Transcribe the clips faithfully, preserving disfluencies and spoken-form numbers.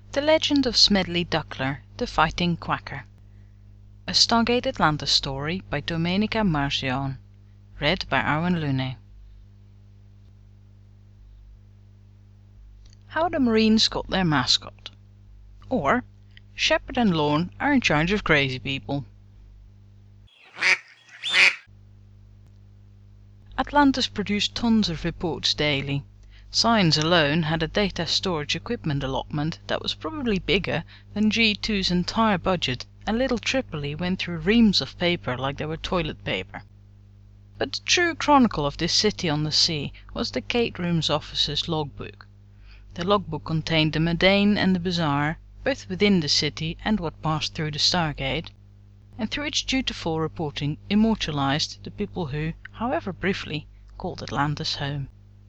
The Legend of Smedley Duckler, the Fighting Quacker. A Stargate Atlantis story by Domenica Marzion. Read by Arwen Lune. How the Marines got their mascot. Or, Shepard and Lorne are in charge of crazy people. Atlantis produced tons of reports daily. Science alone had a data storage equipment allotment that was probably bigger than G two's entire budget, and little Tripoli went through reams of paper like they were toilet paper. But the true chronicle of this city on the sea was the Gate Room's officer's logbook. The logbook contained the mundane and the bizarre, both within the city and what passed through the Stargate, and through its dutiful reporting immortalized the people who, however briefly, called Atlantis home.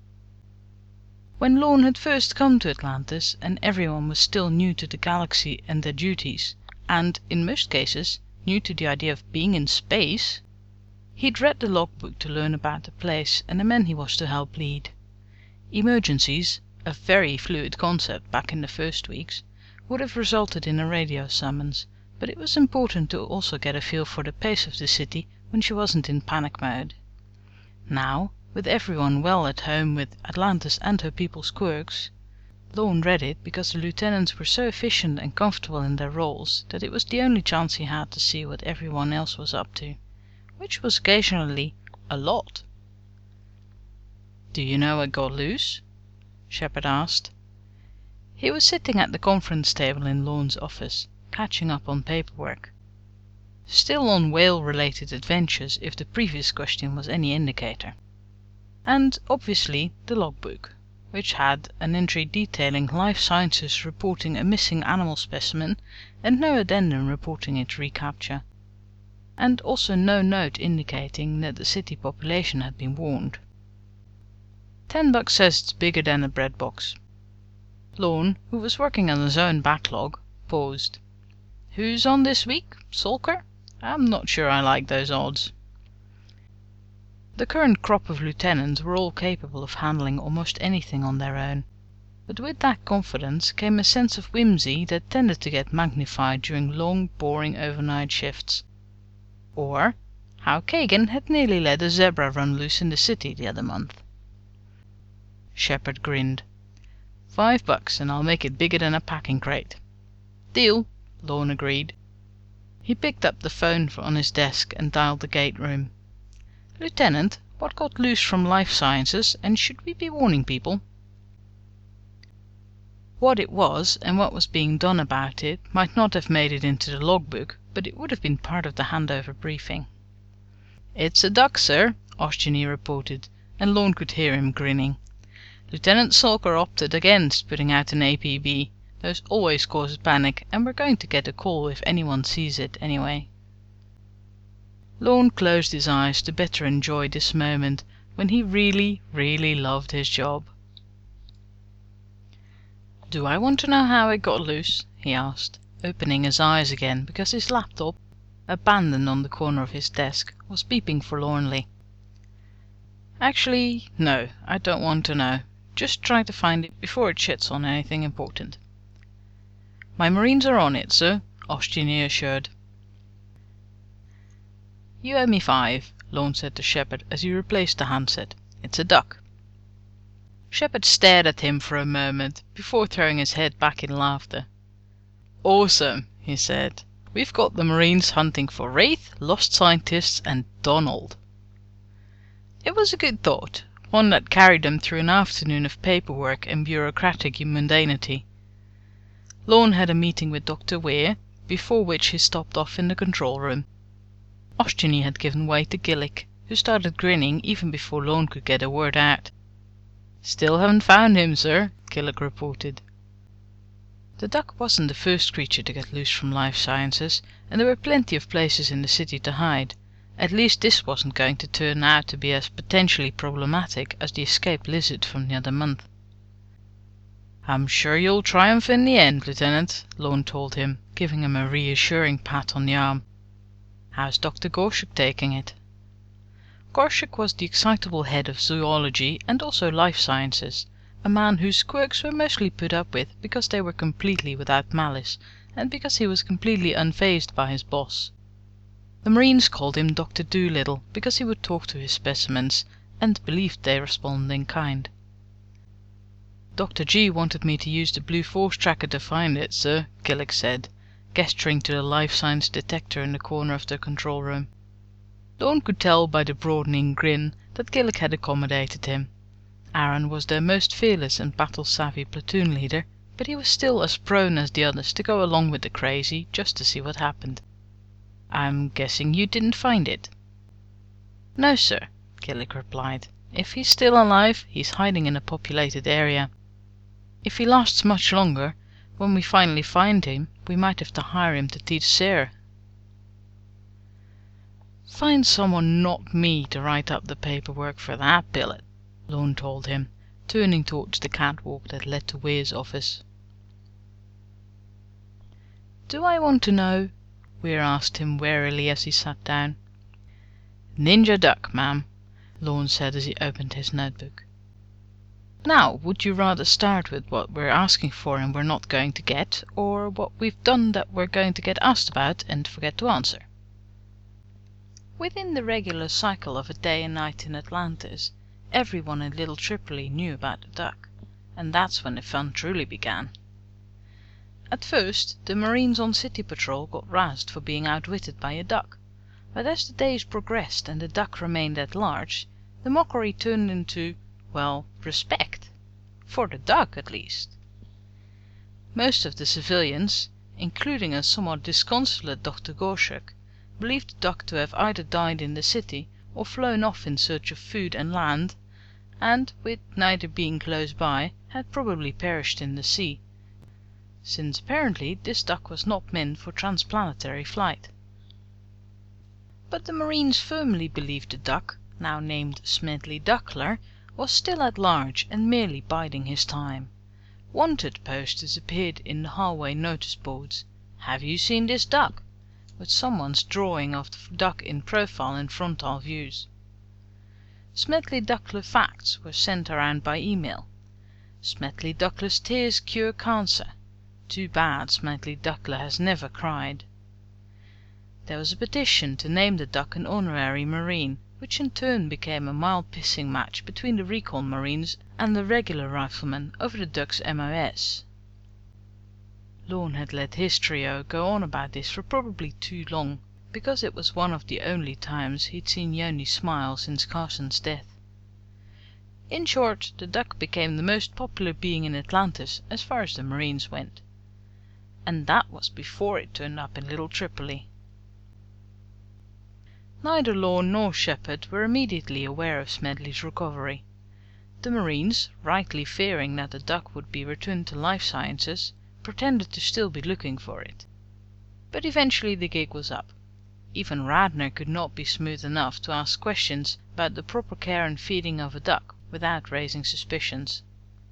When Lorne had first come to Atlantis, and everyone was still new to the galaxy and their duties, and, in most cases, new to the idea of being in space, he'd read the logbook to learn about the place and the men he was to help lead. Emergencies, a very fluid concept back in the first weeks, would have resulted in a radio summons, but it was important to also get a feel for the pace of the city when she wasn't in panic mode. Now, with everyone well at home with Atlantis and her people's quirks, Lorne read it because the lieutenants were so efficient and comfortable in their roles that it was the only chance he had to see what everyone else was up to, which was occasionally a lot. "Do you know it got loose?" Shepard asked. He was sitting at the conference table in Lorne's office, catching up on paperwork. Still on whale-related adventures, if the previous question was any indicator. And, obviously, the logbook, which had an entry detailing Life Sciences reporting a missing animal specimen and no addendum reporting its recapture, and also no note indicating that the city population had been warned. Ten bucks says it's bigger than a bread box. Lorne, who was working on his own backlog, paused. "Who's on this week? Sulker? I'm not sure I like those odds." The current crop of lieutenants were all capable of handling almost anything on their own, but with that confidence came a sense of whimsy that tended to get magnified during long, boring overnight shifts. Or how Kagan had nearly let a zebra run loose in the city the other month. Shepard grinned. Five bucks and I'll make it bigger than a packing crate." "Deal," Lorne agreed. He picked up the phone on his desk and dialed the gate room. "Lieutenant, what got loose from Life Sciences, and should we be warning people?" What it was and what was being done about it might not have made it into the logbook, but it would have been part of the handover briefing. "It's a duck, sir," Oshcheny reported, and Lorne could hear him grinning. "Lieutenant Sulker opted against putting out an A P B. Those always cause panic, and we're going to get a call if anyone sees it anyway." Lorne closed his eyes to better enjoy this moment when he really, really loved his job. "Do I want to know how it got loose?" he asked, opening his eyes again because his laptop, abandoned on the corner of his desk, was beeping forlornly. "Actually, no, I don't want to know. Just try to find it before it shits on anything important." "My Marines are on it, sir," Oshcheny assured. "You owe me five," Lorne said to Shepard as he replaced the handset. "It's a duck." Shepard stared at him for a moment before throwing his head back in laughter. "Awesome," he said. "We've got the Marines hunting for Wraith, lost scientists, and Donald." It was a good thought, one that carried them through an afternoon of paperwork and bureaucratic mundanity. Lorne had a meeting with Doctor Weir, before which he stopped off in the control room. Oshcheny had given way to Gillick, who started grinning even before Lorne could get a word out. "Still haven't found him, sir," Gillick reported. The duck wasn't the first creature to get loose from Life Sciences, and there were plenty of places in the city to hide. At least this wasn't going to turn out to be as potentially problematic as the escaped lizard from the other month. "I'm sure you'll triumph in the end, Lieutenant," Lorne told him, giving him a reassuring pat on the arm. "How's Doctor Gorshuk taking it?" Gorshuk was the excitable head of zoology and also Life Sciences, a man whose quirks were mostly put up with because they were completely without malice, and because he was completely unfazed by his boss. The Marines called him Doctor Dolittle because he would talk to his specimens, and believed they responded in kind. Doctor G wanted me to use the blue force tracker to find it, sir, Killick said, gesturing to the life science detector in the corner of the control room. Lorne could tell by the broadening grin that Killick had accommodated him. Aaron was their most fearless and battle-savvy platoon leader, but he was still as prone as the others to go along with the crazy just to see what happened. "I'm guessing you didn't find it?" "No, sir," Killick replied. "If he's still alive, he's hiding in a populated area. If he lasts much longer, when we finally find him, we might have to hire him to teach Sarah." "Find someone not me to write up the paperwork for that billet," Lorne told him, turning towards the catwalk that led to Weir's office. "Do I want to know?" Weir asked him warily as he sat down. "Ninja duck, ma'am," Lorne said as he opened his notebook. "Now, would you rather start with what we're asking for and we're not going to get, or what we've done that we're going to get asked about and forget to answer?" Within the regular cycle of a day and night in Atlantis, everyone in Little Tripoli knew about the duck, and that's when the fun truly began. At first, the Marines on city patrol got razzed for being outwitted by a duck, but as the days progressed and the duck remained at large, the mockery turned into, well, respect. For the duck, at least. Most of the civilians, including a somewhat disconsolate Doctor Gorshuk, believed the duck to have either died in the city or flown off in search of food and land, and, with neither being close by, had probably perished in the sea, since apparently this duck was not meant for transplanetary flight. But the Marines firmly believed the duck, now named Smedley Duckler, was still at large and merely biding his time. Wanted posters appeared in the hallway notice boards. "Have you seen this duck?" with someone's drawing of the duck in profile and frontal views. Smedley Duckler facts were sent around by email. Smedley Duckler's tears cure cancer. Too bad Smedley Duckler has never cried. There was a petition to name the duck an honorary Marine, which in turn became a mild pissing match between the recon Marines and the regular riflemen over the duck's M O S. Lorne had let his trio go on about this for probably too long, because it was one of the only times he'd seen Yoni smile since Carson's death. In short, the duck became the most popular being in Atlantis as far as the Marines went. And that was before it turned up in Little Tripoli. Neither Lorne nor Shepard were immediately aware of Smedley's recovery. The Marines, rightly fearing that the duck would be returned to life sciences, pretended to still be looking for it. But eventually the gig was up. Even Radner could not be smooth enough to ask questions about the proper care and feeding of a duck without raising suspicions.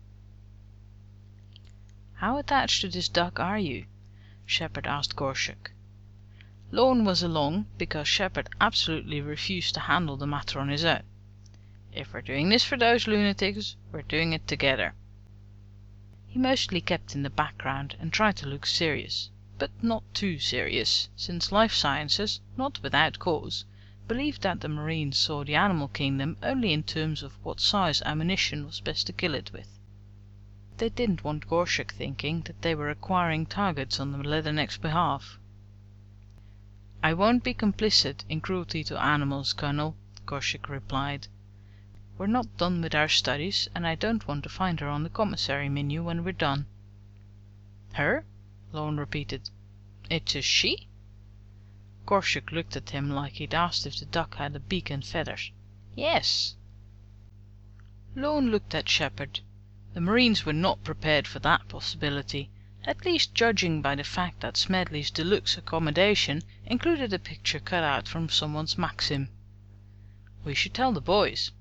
"How attached to this duck are you?" Shepard asked Gorshuk. Lorne was along because Shepard absolutely refused to handle the matter on his own. "If we're doing this for those lunatics, we're doing it together." He mostly kept in the background and tried to look serious, but not too serious, since life sciences, not without cause, believed that the Marines saw the animal kingdom only in terms of what size ammunition was best to kill it with. They didn't want Gorshuk thinking that they were acquiring targets on the Leatherneck's behalf. "I won't be complicit in cruelty to animals, Colonel," Gorshuk replied. "We're not done with our studies, and I don't want to find her on the commissary menu when we're done." "Her?" Lorne repeated. "It's a she?" Gorshuk looked at him like he'd asked if the duck had a beak and feathers. "Yes." Lorne looked at Shepard. The Marines were not prepared for that possibility, at least judging by the fact that Smedley's deluxe accommodation included a picture cut out from someone's Maxim. "We should tell the boys."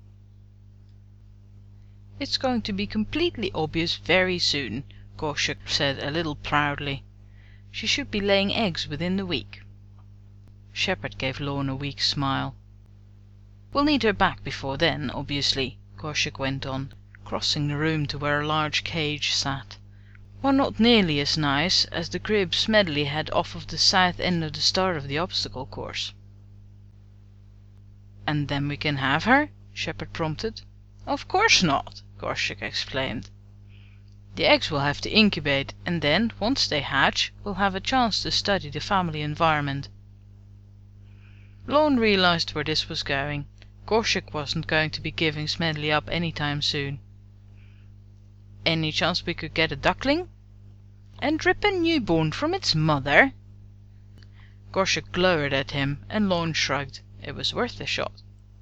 "It's going to be completely obvious very soon," Gorshuk said a little proudly. "She should be laying eggs within the week." Shepard gave Lorne a weak smile. "We'll need her back before then, obviously," Gorshuk went on, crossing the room to where a large cage sat. One not nearly as nice as the crib Smedley had off of the south end of the start of the obstacle course. "And then we can have her?" Shepherd prompted. "Of course not," Gorshik exclaimed. "The eggs will have to incubate, and then, once they hatch, we'll have a chance to study the family environment." Lorne realized where this was going. Gorshik wasn't going to be giving Smedley up any time soon. "Any chance we could get a duckling?" "And rip a newborn from its mother?" Gorshik glowered at him, and Lorne shrugged. It was worth a shot.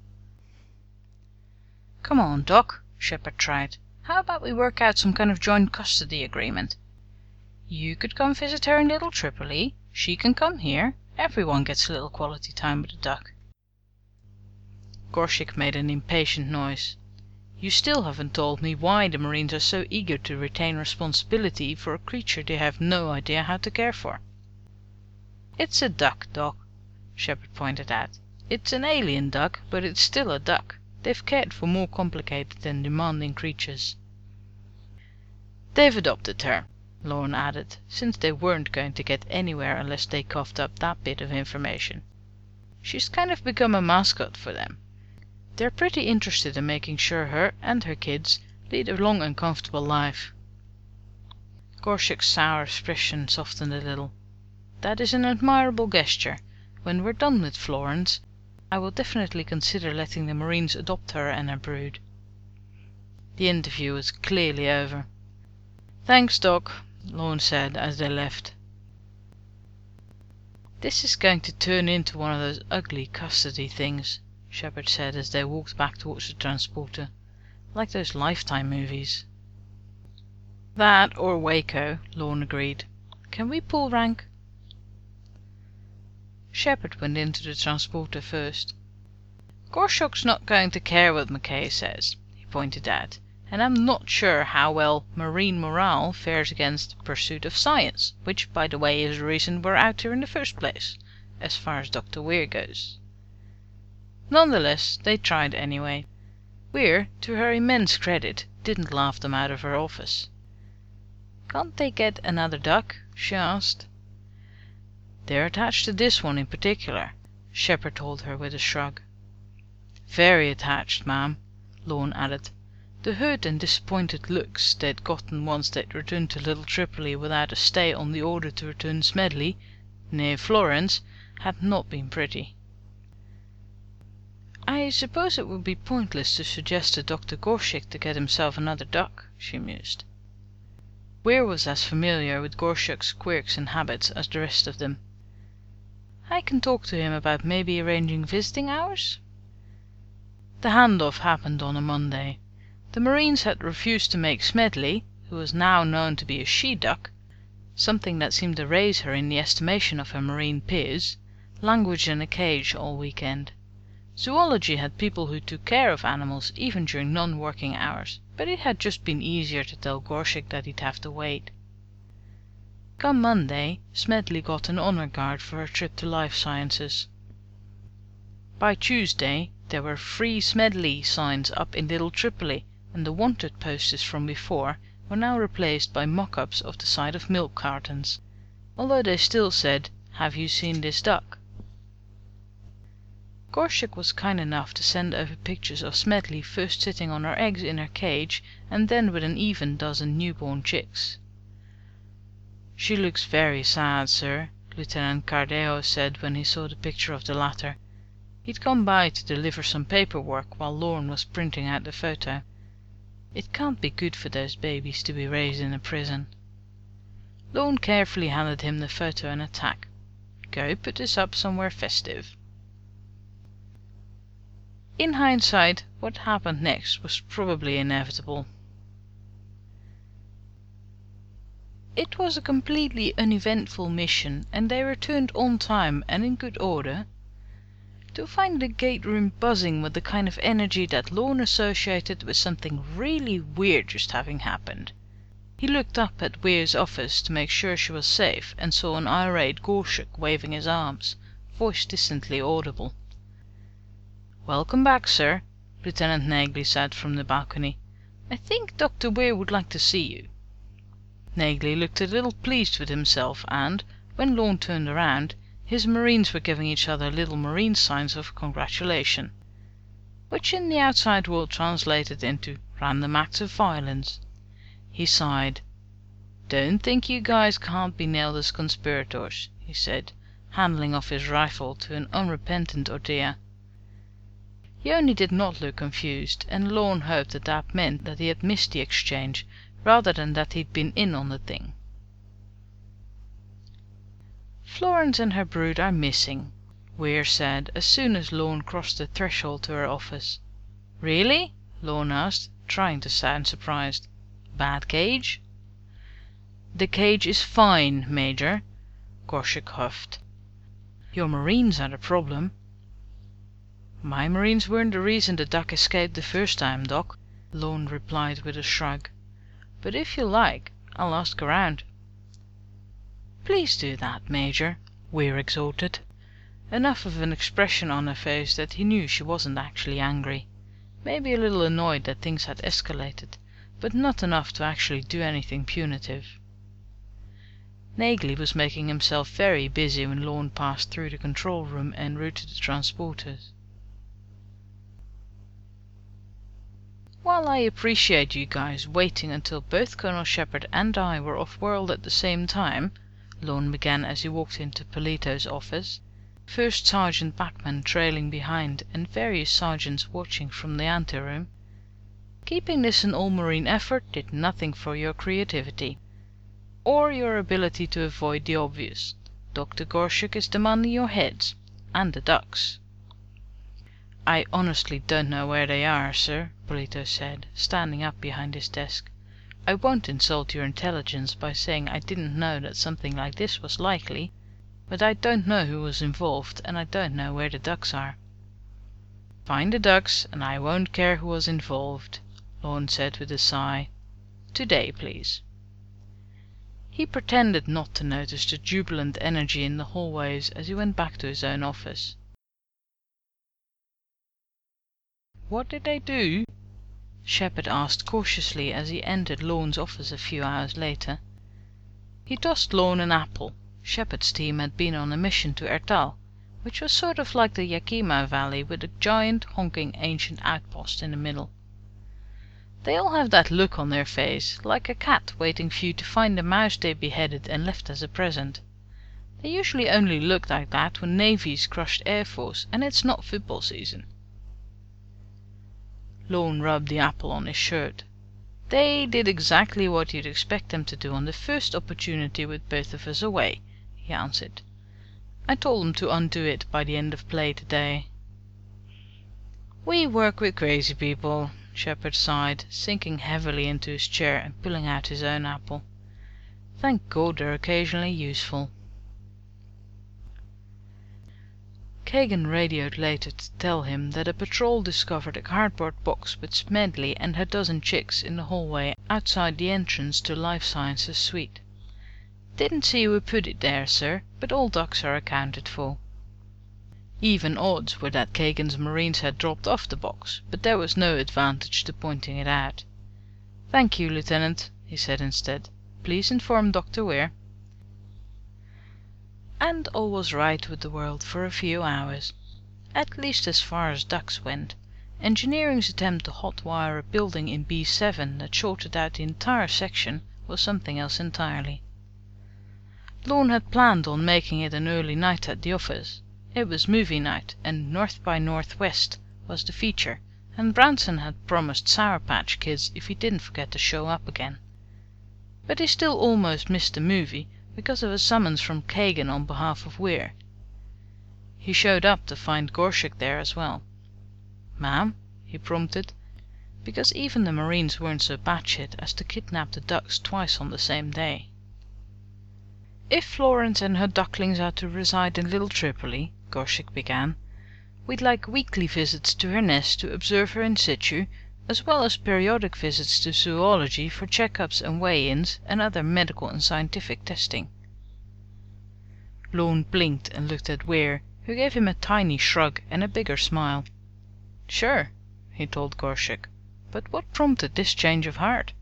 "Come on, Doc," Shepherd tried. "How about we work out some kind of joint custody agreement? You could come visit her in Little Tripoli, she can come here. Everyone gets a little quality time with a duck." Gorshik made an impatient noise. "You still haven't told me why the Marines are so eager to retain responsibility for a creature they have no idea how to care for." "It's a duck, Doc," Shepherd pointed out. "It's an alien duck, but it's still a duck. They've cared for more complicated and demanding creatures." "They've adopted her," Lorne added, since they weren't going to get anywhere unless they coughed up that bit of information. "She's kind of become a mascot for them. They're pretty interested in making sure her and her kids lead a long and comfortable life." Gorshik's sour expression softened a little. "That is an admirable gesture. When we're done with Florence, I will definitely consider letting the Marines adopt her and her brood." The interview was clearly over. "Thanks, Doc," Lorne said as they left. "This is going to turn into one of those ugly custody things," Shepherd said as they walked back towards the transporter. "Like those Lifetime movies." "That or Waco," Lorne agreed. "Can we pull rank?" Shepherd went into the transporter first. "Gorshok's not going to care what McKay says," he pointed out, "and I'm not sure how well marine morale fares against pursuit of science, which, by the way, is the reason we're out here in the first place, as far as Doctor Weir goes." Nonetheless, they tried anyway. Weir, to her immense credit, didn't laugh them out of her office. "Can't they get another duck?" she asked. "They're attached to this one in particular," Shepherd told her with a shrug. "Very attached, ma'am," Lorne added. The hurt and disappointed looks they'd gotten once they'd returned to Little Tripoli without a stay on the order to return Smedley, near Florence, had not been pretty. "I suppose it would be pointless to suggest to Doctor Gorshik to get himself another duck," she mused. Weir was as familiar with Gorshik's quirks and habits as the rest of them. "I can talk to him about maybe arranging visiting hours." The handoff happened on a Monday. The Marines had refused to make Smedley, who was now known to be a she-duck, something that seemed to raise her in the estimation of her Marine peers, language in a cage all weekend. Zoology had people who took care of animals even during non-working hours, but it had just been easier to tell Gorshik that he'd have to wait. Come Monday, Smedley got an honor guard for her trip to life sciences. By Tuesday there were "Free Smedley" signs up in Little Tripoli, and the wanted posters from before were now replaced by mock-ups of the sight of milk cartons, although they still said, "Have you seen this duck?" Gorshik was kind enough to send over pictures of Smedley first sitting on her eggs in her cage and then with an even dozen newborn chicks. "She looks very sad, sir," Lieutenant Cardeo said when he saw the picture of the latter. He'd come by to deliver some paperwork while Lorne was printing out the photo. "It can't be good for those babies to be raised in a prison." Lorne carefully handed him the photo and a tack. "Go put this up somewhere festive." In hindsight, what happened next was probably inevitable. It was a completely uneventful mission, and they returned on time and in good order. To find the gate room buzzing with the kind of energy that Lorne associated with something really weird just having happened. He looked up at Weir's office to make sure she was safe, and saw an irate Gorshik waving his arms, voice distantly audible. "Welcome back, sir," Lieutenant Nagley said from the balcony. I think Doctor Weir would like to see you." Nagley looked a little pleased with himself, and, when Lorne turned around, his marines were giving each other little marine signs of congratulation, which in the outside world translated into random acts of violence. He sighed. "Don't think you guys can't be nailed as conspirators," he said, handing off his rifle to an unrepentant Ordea. He only did not look confused, and Lorne hoped that that meant that he had missed the exchange, rather than that he'd been in on the thing. "Florence and her brood are missing," Weir said, as soon as Lorne crossed the threshold to her office. "Really?" Lorne asked, trying to sound surprised. "Bad cage?" "The cage is fine, Major," Gorshik huffed. "Your marines are the problem." "My marines weren't the reason the duck escaped the first time, Doc," Lorne replied with a shrug. "But if you like, I'll ask around." "Please do that, Major," Weir exhorted, enough of an expression on her face that he knew she wasn't actually angry. Maybe a little annoyed that things had escalated, but not enough to actually do anything punitive. Nagley was making himself very busy when Lorne passed through the control room en route to the transporters. "While I appreciate you guys waiting until both Colonel Shepard and I were off-world at the same time," Lorne began as he walked into Polito's office, First Sergeant Bachman trailing behind and various sergeants watching from the anteroom, "keeping this an all-marine effort did nothing for your creativity. Or your ability to avoid the obvious. Doctor Gorshik is demanding your heads. And the ducks." "I honestly don't know where they are, sir," Polito said, standing up behind his desk. "I won't insult your intelligence by saying I didn't know that something like this was likely, but I don't know who was involved, and I don't know where the ducks are." "Find the ducks, and I won't care who was involved," Lorne said with a sigh. "Today, please." He pretended not to notice the jubilant energy in the hallways as he went back to his own office. "What did they do?" Shepard asked cautiously as he entered Lorne's office a few hours later. He tossed Lorne an apple. Shepard's team had been on a mission to Ertal, which was sort of like the Yakima Valley with a giant, honking ancient outpost in the middle. They all have that look on their face, like a cat waiting for you to find the mouse they beheaded and left as a present. They usually only look like that when Navy's crushed Air Force and it's not football season. Lorne rubbed the apple on his shirt. "They did exactly what you'd expect them to do on the first opportunity with both of us away," he answered. "I told them to undo it by the end of play today." "We work with crazy people," Shepard sighed, sinking heavily into his chair and pulling out his own apple. "Thank God they're occasionally useful." Kagan radioed later to tell him that a patrol discovered a cardboard box with Smedley and her dozen chicks in the hallway outside the entrance to Life Sciences suite. "Didn't see who put it there, sir, but all ducks are accounted for." Even odds were that Kagan's marines had dropped off the box, but there was no advantage to pointing it out. "Thank you, Lieutenant," he said instead. "Please inform Doctor Weir." And all was right with the world for a few hours. At least as far as ducks went. Engineering's attempt to hotwire a building in B seven that shorted out the entire section was something else entirely. Lorne had planned on making it an early night at the office. It was movie night, and North by Northwest was the feature, and Branson had promised Sour Patch Kids if he didn't forget to show up again. But he still almost missed the movie because of a summons from Kagan on behalf of Weir. He showed up to find Gorshik there as well. "Ma'am?" he prompted, because even the marines weren't so batshit as to kidnap the ducks twice on the same day. "If Florence and her ducklings are to reside in Little Tripoli," Gorshik began, "we'd like weekly visits to her nest to observe her in situ, as well as periodic visits to zoology for check-ups and weigh-ins and other medical and scientific testing." Lorne blinked and looked at Weir, who gave him a tiny shrug and a bigger smile. "Sure," he told Gorshik. but what prompted this change of heart?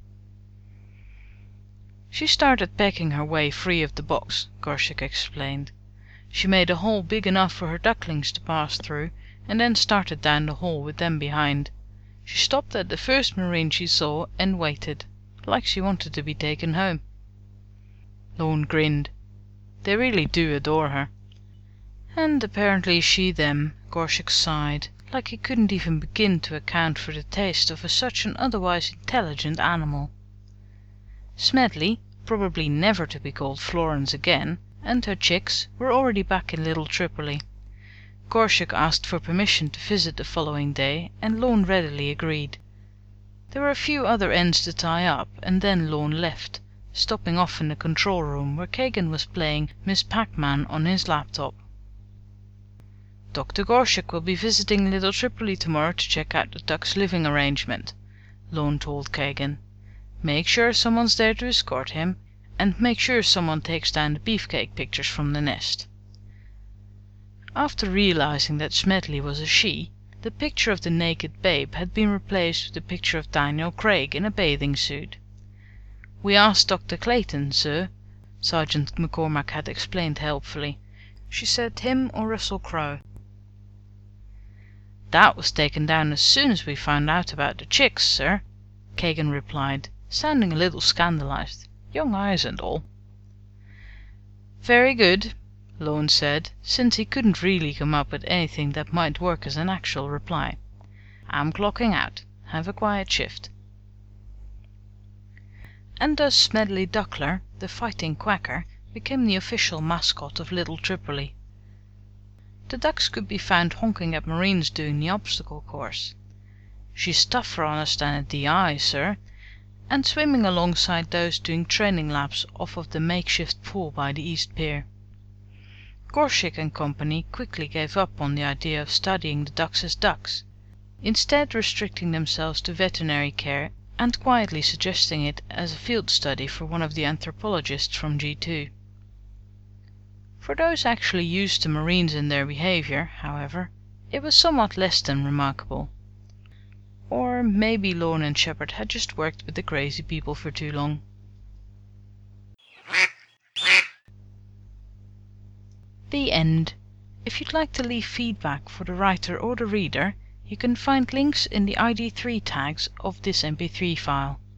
She started pecking her way free of the box, Gorshik explained. She made a hole big enough for her ducklings to pass through, and then started down the hall with them behind. She stopped at the first marine she saw and waited, like she wanted to be taken home. Lorne grinned. They really do adore her. And apparently she them, Gorshik sighed, like he couldn't even begin to account for the taste of a such an otherwise intelligent animal. Smedley, probably never to be called Florence again, and her chicks were already back in Little Tripoli. Gorshik asked for permission to visit the following day, and Lorne readily agreed. There were a few other ends to tie up, and then Lorne left, stopping off in the control room where Kagan was playing Miss Pac-Man on his laptop. Doctor Gorshik will be visiting Little Tripoli tomorrow to check out the duck's living arrangement, Lorne told Kagan. Make sure someone's there to escort him, and make sure someone takes down the beefcake pictures from the nest. After realizing that Smedley was a she, the picture of the naked babe had been replaced with a picture of Daniel Craig in a bathing suit. We asked Doctor Clayton, sir, Sergeant McCormack had explained helpfully. She said him or Russell Crowe. That was taken down as soon as we found out about the chicks, sir, Kagan replied, sounding a little scandalized. Young eyes and all. Very good, Lorne said, since he couldn't really come up with anything that might work as an actual reply. I'm clocking out. Have a quiet shift. And thus Smedley Duckler, the fighting quacker, became the official mascot of Little Tripoli. The ducks could be found honking at marines doing the obstacle course. She's tougher on us than a D I, sir, and swimming alongside those doing training laps off of the makeshift pool by the East Pier. Gorshik and company quickly gave up on the idea of studying the ducks as ducks, instead restricting themselves to veterinary care and quietly suggesting it as a field study for one of the anthropologists from G two. For those actually used to marines and their behaviour, however, it was somewhat less than remarkable. Or maybe Lorne and Shepard had just worked with the crazy people for too long. The end. If you'd like to leave feedback for the writer or the reader, you can find links in the I D three tags of this M P three file.